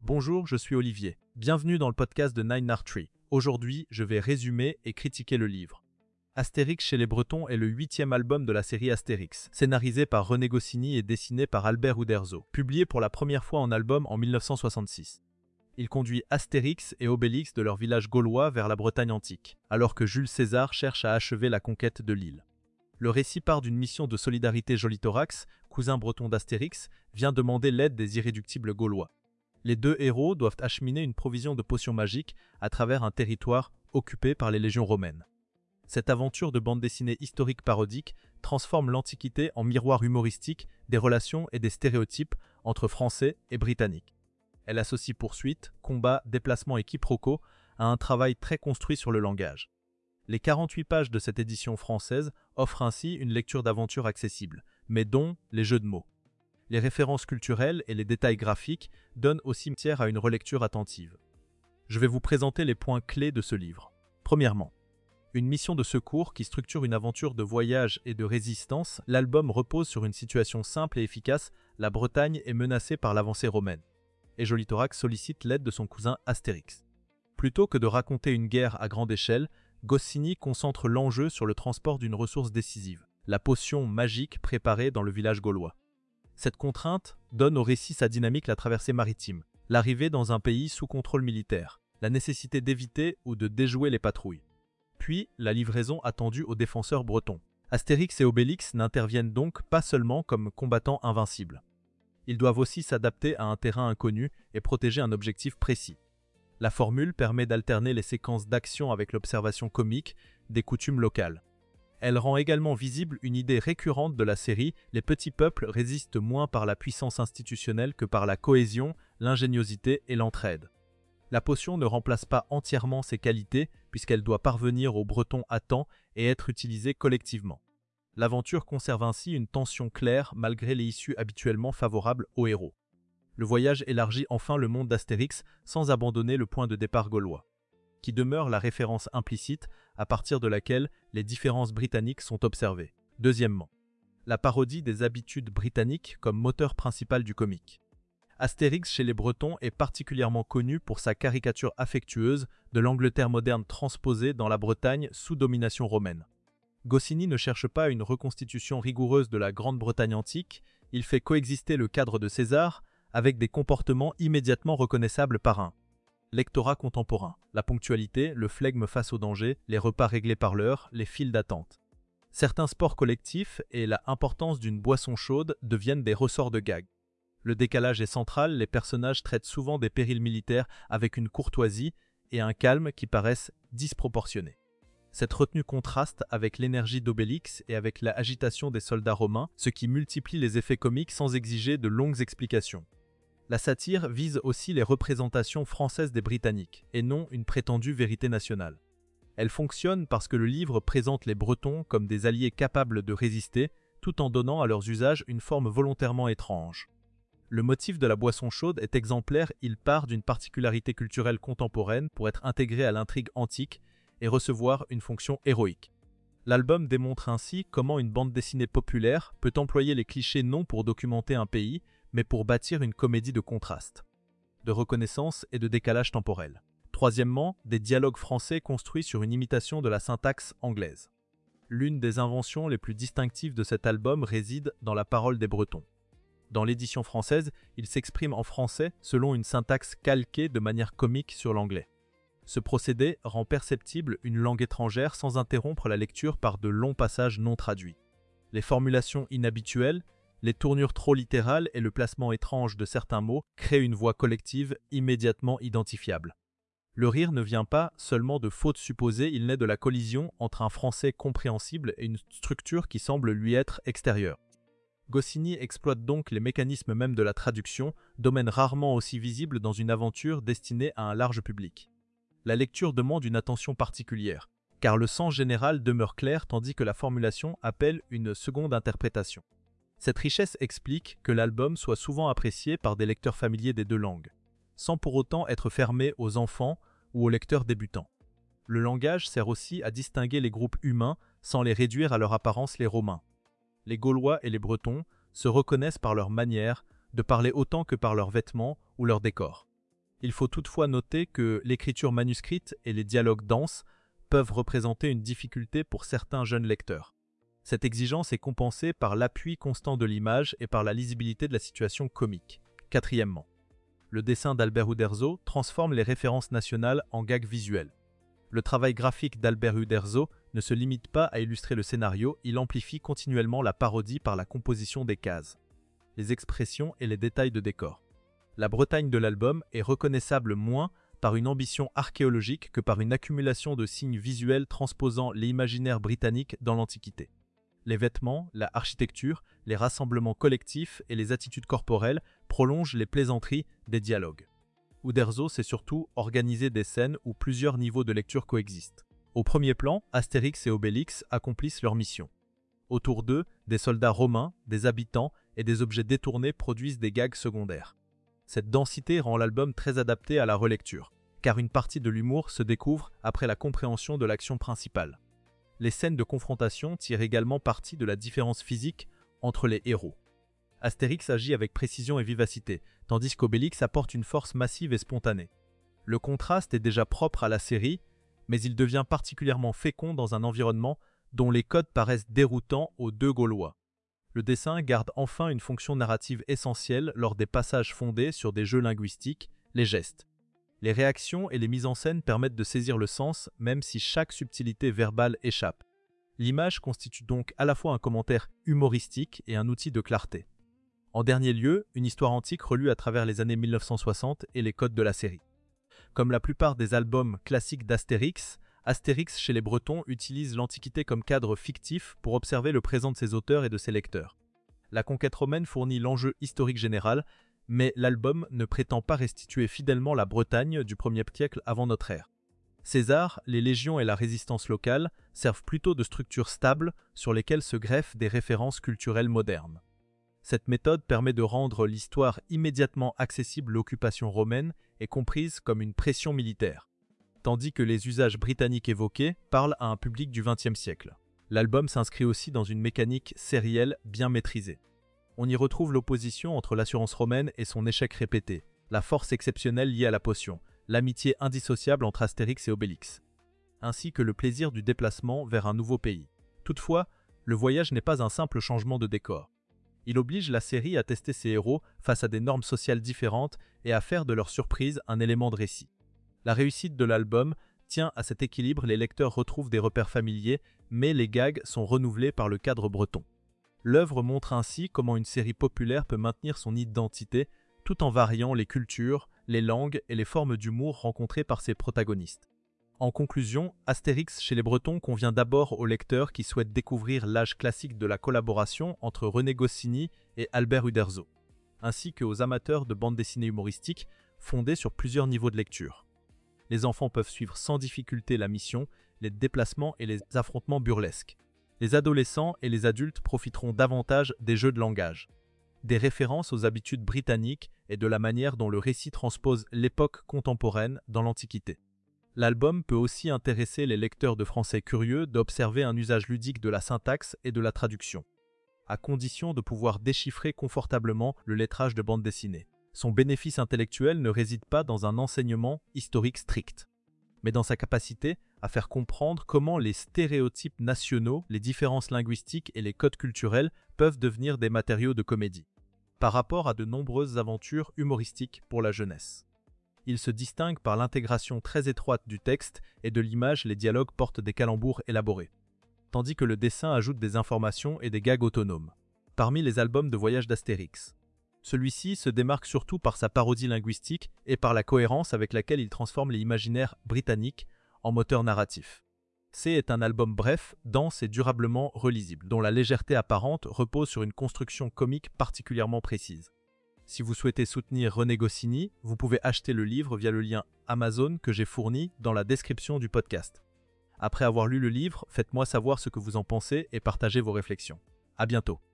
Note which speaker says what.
Speaker 1: Bonjour, je suis Olivier. Bienvenue dans le podcast de Nine Art Tree. Aujourd'hui, je vais résumer et critiquer le livre. Astérix chez les Bretons est le 8e album de la série Astérix, scénarisé par René Goscinny et dessiné par Albert Uderzo, publié pour la première fois en album en 1966. Il conduit Astérix et Obélix de leur village gaulois vers la Bretagne antique, alors que Jules César cherche à achever la conquête de l'île. Le récit part d'une mission de solidarité. Jolithorax, cousin breton d'Astérix, vient demander l'aide des irréductibles gaulois. Les deux héros doivent acheminer une provision de potions magiques à travers un territoire occupé par les légions romaines. Cette aventure de bande dessinée historique parodique transforme l'Antiquité en miroir humoristique des relations et des stéréotypes entre Français et Britanniques. Elle associe poursuites, combats, déplacements et quiproquos à un travail très construit sur le langage. Les 48 pages de cette édition française offrent ainsi une lecture d'aventure accessible, mais dont les jeux de mots. Les références culturelles et les détails graphiques donnent aussi matière à une relecture attentive. Je vais vous présenter les points clés de ce livre. Premièrement, une mission de secours qui structure une aventure de voyage et de résistance. L'album repose sur une situation simple et efficace. La Bretagne est menacée par l'avancée romaine. Et Jolithorax sollicite l'aide de son cousin Astérix. Plutôt que de raconter une guerre à grande échelle, Goscinny concentre l'enjeu sur le transport d'une ressource décisive, la potion magique préparée dans le village gaulois. Cette contrainte donne au récit sa dynamique. La traversée maritime, l'arrivée dans un pays sous contrôle militaire, la nécessité d'éviter ou de déjouer les patrouilles. Puis, la livraison attendue aux défenseurs bretons. Astérix et Obélix n'interviennent donc pas seulement comme combattants invincibles. Ils doivent aussi s'adapter à un terrain inconnu et protéger un objectif précis. La formule permet d'alterner les séquences d'action avec l'observation comique des coutumes locales. Elle rend également visible une idée récurrente de la série: les petits peuples résistent moins par la puissance institutionnelle que par la cohésion, l'ingéniosité et l'entraide. La potion ne remplace pas entièrement ses qualités puisqu'elle doit parvenir aux Bretons à temps et être utilisée collectivement. L'aventure conserve ainsi une tension claire malgré les issues habituellement favorables aux héros. Le voyage élargit enfin le monde d'Astérix sans abandonner le point de départ gaulois, qui demeure la référence implicite à partir de laquelle les différences britanniques sont observées. Deuxièmement, la parodie des habitudes britanniques comme moteur principal du comique. Astérix chez les Bretons est particulièrement connu pour sa caricature affectueuse de l'Angleterre moderne transposée dans la Bretagne sous domination romaine. Goscinny ne cherche pas une reconstitution rigoureuse de la Grande-Bretagne antique, il fait coexister le cadre de César avec des comportements immédiatement reconnaissables par un lectorat contemporain. La ponctualité, le flegme face au danger, les repas réglés par l'heure, les files d'attente. Certains sports collectifs et la importance d'une boisson chaude deviennent des ressorts de gag. Le décalage est central, les personnages traitent souvent des périls militaires avec une courtoisie et un calme qui paraissent disproportionnés. Cette retenue contraste avec l'énergie d'Obélix et avec la agitation des soldats romains, ce qui multiplie les effets comiques sans exiger de longues explications. La satire vise aussi les représentations françaises des Britanniques, et non une prétendue vérité nationale. Elle fonctionne parce que le livre présente les Bretons comme des alliés capables de résister, tout en donnant à leurs usages une forme volontairement étrange. Le motif de la boisson chaude est exemplaire, il part d'une particularité culturelle contemporaine pour être intégré à l'intrigue antique et recevoir une fonction héroïque. L'album démontre ainsi comment une bande dessinée populaire peut employer les clichés non pour documenter un pays, mais pour bâtir une comédie de contraste, de reconnaissance et de décalage temporel. Troisièmement, des dialogues français construits sur une imitation de la syntaxe anglaise. L'une des inventions les plus distinctives de cet album réside dans la parole des Bretons. Dans l'édition française, ils s'expriment en français selon une syntaxe calquée de manière comique sur l'anglais. Ce procédé rend perceptible une langue étrangère sans interrompre la lecture par de longs passages non traduits. Les formulations inhabituelles, les tournures trop littérales et le placement étrange de certains mots créent une voix collective immédiatement identifiable. Le rire ne vient pas seulement de fautes supposées, il naît de la collision entre un français compréhensible et une structure qui semble lui être extérieure. Goscinny exploite donc les mécanismes même de la traduction, domaine rarement aussi visible dans une aventure destinée à un large public. La lecture demande une attention particulière, car le sens général demeure clair tandis que la formulation appelle une seconde interprétation. Cette richesse explique que l'album soit souvent apprécié par des lecteurs familiers des deux langues, sans pour autant être fermé aux enfants ou aux lecteurs débutants. Le langage sert aussi à distinguer les groupes humains sans les réduire à leur apparence. Les Romains, les Gaulois et les Bretons se reconnaissent par leur manière de parler autant que par leurs vêtements ou leurs décors. Il faut toutefois noter que l'écriture manuscrite et les dialogues denses peuvent représenter une difficulté pour certains jeunes lecteurs. Cette exigence est compensée par l'appui constant de l'image et par la lisibilité de la situation comique. Quatrièmement, le dessin d'Albert Uderzo transforme les références nationales en gags visuels. Le travail graphique d'Albert Uderzo ne se limite pas à illustrer le scénario, il amplifie continuellement la parodie par la composition des cases, les expressions et les détails de décor. La Bretagne de l'album est reconnaissable moins par une ambition archéologique que par une accumulation de signes visuels transposant l'imaginaire britannique dans l'Antiquité. Les vêtements, la architecture, les rassemblements collectifs et les attitudes corporelles prolongent les plaisanteries des dialogues. Uderzo sait surtout organiser des scènes où plusieurs niveaux de lecture coexistent. Au premier plan, Astérix et Obélix accomplissent leur mission. Autour d'eux, des soldats romains, des habitants et des objets détournés produisent des gags secondaires. Cette densité rend l'album très adapté à la relecture, car une partie de l'humour se découvre après la compréhension de l'action principale. Les scènes de confrontation tirent également parti de la différence physique entre les héros. Astérix agit avec précision et vivacité, tandis qu'Obélix apporte une force massive et spontanée. Le contraste est déjà propre à la série, mais il devient particulièrement fécond dans un environnement dont les codes paraissent déroutants aux deux Gaulois. Le dessin garde enfin une fonction narrative essentielle lors des passages fondés sur des jeux linguistiques, les gestes. Les réactions et les mises en scène permettent de saisir le sens, même si chaque subtilité verbale échappe. L'image constitue donc à la fois un commentaire humoristique et un outil de clarté. En dernier lieu, une histoire antique relue à travers les années 1960 et les codes de la série. Comme la plupart des albums classiques d'Astérix, Astérix chez les Bretons utilise l'Antiquité comme cadre fictif pour observer le présent de ses auteurs et de ses lecteurs. La conquête romaine fournit l'enjeu historique général, mais l'album ne prétend pas restituer fidèlement la Bretagne du 1er siècle avant notre ère. César, les légions et la résistance locale servent plutôt de structures stables sur lesquelles se greffent des références culturelles modernes. Cette méthode permet de rendre l'histoire immédiatement accessible à l'occupation romaine et comprise comme une pression militaire, tandis que les usages britanniques évoqués parlent à un public du XXe siècle. L'album s'inscrit aussi dans une mécanique sérielle bien maîtrisée. On y retrouve l'opposition entre l'assurance romaine et son échec répété, la force exceptionnelle liée à la potion, l'amitié indissociable entre Astérix et Obélix, ainsi que le plaisir du déplacement vers un nouveau pays. Toutefois, le voyage n'est pas un simple changement de décor. Il oblige la série à tester ses héros face à des normes sociales différentes et à faire de leur surprise un élément de récit. La réussite de l'album tient à cet équilibre, les lecteurs retrouvent des repères familiers, mais les gags sont renouvelés par le cadre breton. L'œuvre montre ainsi comment une série populaire peut maintenir son identité tout en variant les cultures, les langues et les formes d'humour rencontrées par ses protagonistes. En conclusion, Astérix chez les Bretons convient d'abord aux lecteurs qui souhaitent découvrir l'âge classique de la collaboration entre René Goscinny et Albert Uderzo, ainsi qu'aux amateurs de bande dessinée humoristique fondée sur plusieurs niveaux de lecture. Les enfants peuvent suivre sans difficulté la mission, les déplacements et les affrontements burlesques. Les adolescents et les adultes profiteront davantage des jeux de langage, des références aux habitudes britanniques et de la manière dont le récit transpose l'époque contemporaine dans l'Antiquité. L'album peut aussi intéresser les lecteurs de français curieux d'observer un usage ludique de la syntaxe et de la traduction, à condition de pouvoir déchiffrer confortablement le lettrage de bande dessinée. Son bénéfice intellectuel ne réside pas dans un enseignement historique strict, mais dans sa capacité à faire comprendre comment les stéréotypes nationaux, les différences linguistiques et les codes culturels peuvent devenir des matériaux de comédie, par rapport à de nombreuses aventures humoristiques pour la jeunesse. Il se distingue par l'intégration très étroite du texte et de l'image, les dialogues portent des calembours élaborés, tandis que le dessin ajoute des informations et des gags autonomes. Parmi les albums de voyage d'Astérix, celui-ci se démarque surtout par sa parodie linguistique et par la cohérence avec laquelle il transforme l'imaginaire britannique en moteur narratif. C est un album bref, dense et durablement relisible, dont la légèreté apparente repose sur une construction comique particulièrement précise. Si vous souhaitez soutenir René Goscinny, vous pouvez acheter le livre via le lien Amazon que j'ai fourni dans la description du podcast. Après avoir lu le livre, faites-moi savoir ce que vous en pensez et partagez vos réflexions. À bientôt.